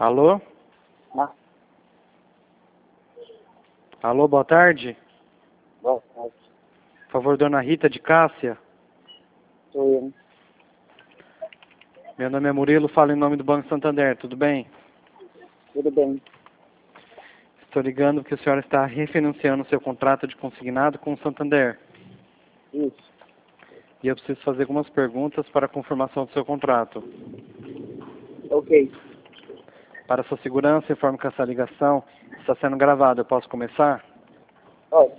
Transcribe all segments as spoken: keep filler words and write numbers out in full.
Alô? Ah, Alô, boa tarde. boa tarde. Por favor, dona Rita de Cássia. Sou eu. Meu nome é Murilo, falo em nome do Banco Santander, tudo bem? Tudo bem? Estou ligando porque a senhora está refinanciando seu contrato de consignado com o Santander. Isso. E eu preciso fazer algumas perguntas para a confirmação do seu contrato. Ok. Para sua segurança, informo que essa ligação está sendo gravada. Eu posso começar? Pode.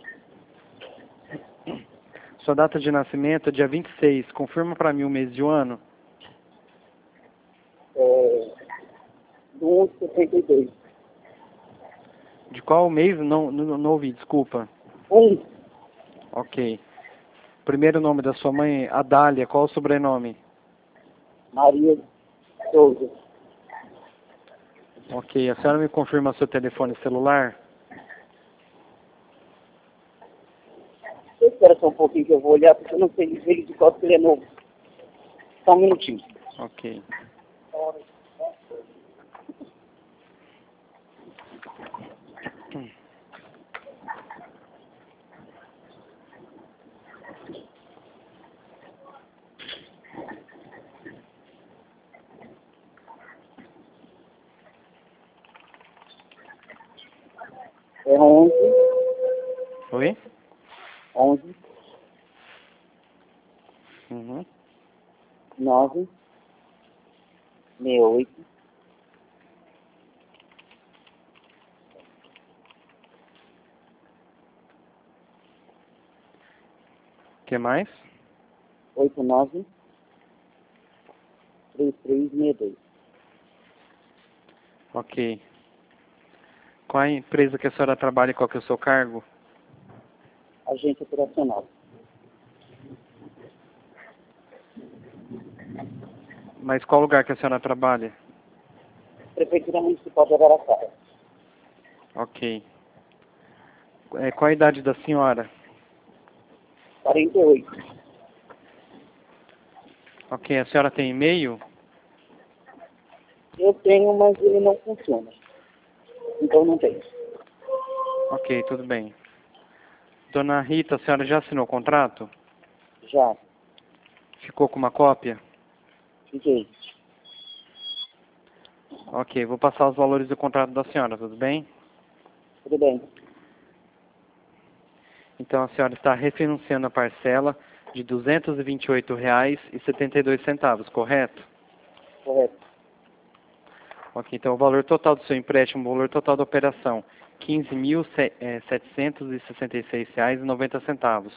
Sua data de nascimento é dia vinte e seis. Confirma para mim o mês e o ano. É, do um de setenta e dois. De qual mês? Não, não, não ouvi, desculpa. Um. Ok. Primeiro nome da sua mãe, Adália. Qual o sobrenome? Maria Souza. Ok. A senhora me confirma seu telefone celular? Você espera só um pouquinho que eu vou olhar, porque eu não sei ele de qual que ele é novo. Só um minutinho. Ok. É onze. Oi? onze. Uhum. nove. sessenta e oito. O que mais? oitenta e nove. trinta e três sessenta e dois. Ok. Qual a empresa que a senhora trabalha e qual que é o seu cargo? Agente operacional. Mas qual lugar que a senhora trabalha? Prefeitura Municipal de Araraquara. Ok. É, qual a idade da senhora? quarenta e oito. Ok. A senhora tem e-mail? Eu tenho, mas ele não funciona. Então não tem. Ok, tudo bem. Dona Rita, a senhora já assinou o contrato? Já. Ficou com uma cópia? Fiquei. Ok, vou passar os valores do contrato da senhora, tudo bem? Tudo bem. Então a senhora está refinanciando a parcela de duzentos e vinte e oito reais e setenta e dois centavos, correto? Correto. Ok, então o valor total do seu empréstimo, o valor total da operação, quinze mil setecentos e sessenta e seis reais e noventa centavos.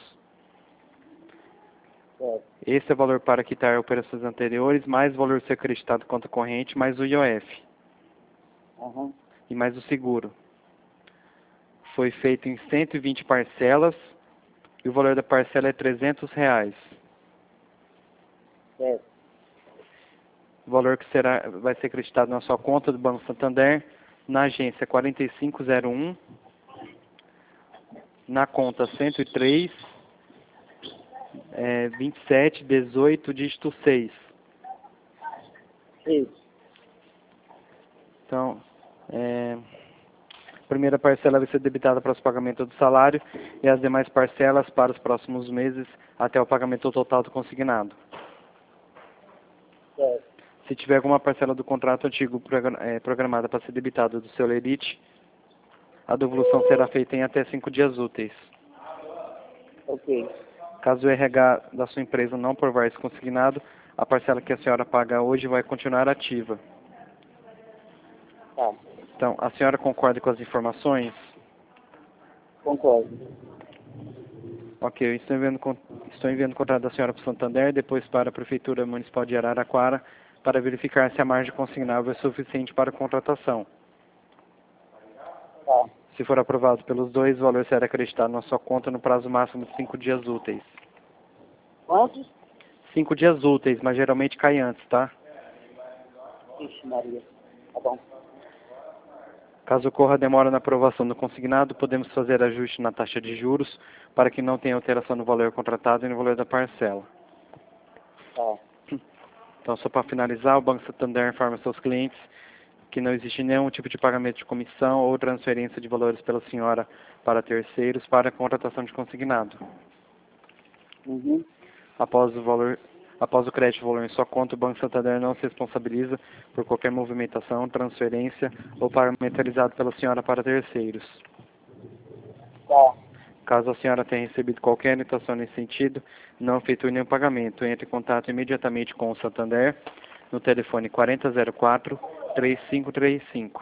Certo. Esse é o valor para quitar operações anteriores, mais o valor ser acreditado conta corrente, mais o I O F Aham. e mais o seguro. Foi feito em cento e vinte parcelas e o valor da parcela é trezentos reais. Certo. O valor que será, vai ser acreditado na sua conta do Banco Santander, na agência quatro cinco zero um, na conta cento e três, é, vinte e sete, dezoito, dígito seis. Isso. Então, é, a primeira parcela vai ser debitada para o pagamento do salário e as demais parcelas para os próximos meses até o pagamento total do consignado. Certo. Se tiver alguma parcela do contrato antigo progra- é, programada para ser debitada do seu lerite, a devolução será feita em até cinco dias úteis. Ok. Caso o R H da sua empresa não provar esse consignado, a parcela que a senhora paga hoje vai continuar ativa. Tá. Então, a senhora concorda com as informações? Concordo. Ok, eu estou enviando, con- estou enviando o contrato da senhora para o Santander, depois para a Prefeitura Municipal de Araraquara, para verificar se a margem consignável é suficiente para a contratação. Tá. Se for aprovado pelos dois, o valor será acreditado na sua conta no prazo máximo de cinco dias úteis. Quantos? Cinco dias úteis, mas geralmente cai antes, tá? Ixi, Maria. Tá bom. Caso ocorra demora na aprovação do consignado, podemos fazer ajuste na taxa de juros para que não tenha alteração no valor contratado e no valor da parcela. Tá. Então, só para finalizar, o Banco Santander informa seus clientes que não existe nenhum tipo de pagamento de comissão ou transferência de valores pela senhora para terceiros para a contratação de consignado. Uhum. Após o valor, após o crédito de valor em sua conta, o Banco Santander não se responsabiliza por qualquer movimentação, transferência ou pagamento realizado pela senhora para terceiros. Tá. Caso a senhora tenha recebido qualquer anotação nesse sentido, não efetue nenhum pagamento. Entre em contato imediatamente com o Santander no telefone quarenta zero quatro, três cinco três cinco.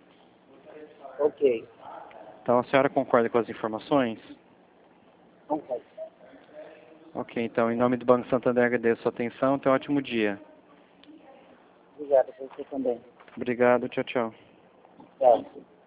Ok. Então a senhora concorda com as informações? Concordo. Ok, então em nome do Banco Santander agradeço a sua atenção. Tenha um ótimo dia. Obrigado, você também. Obrigado, tchau, tchau. Tchau.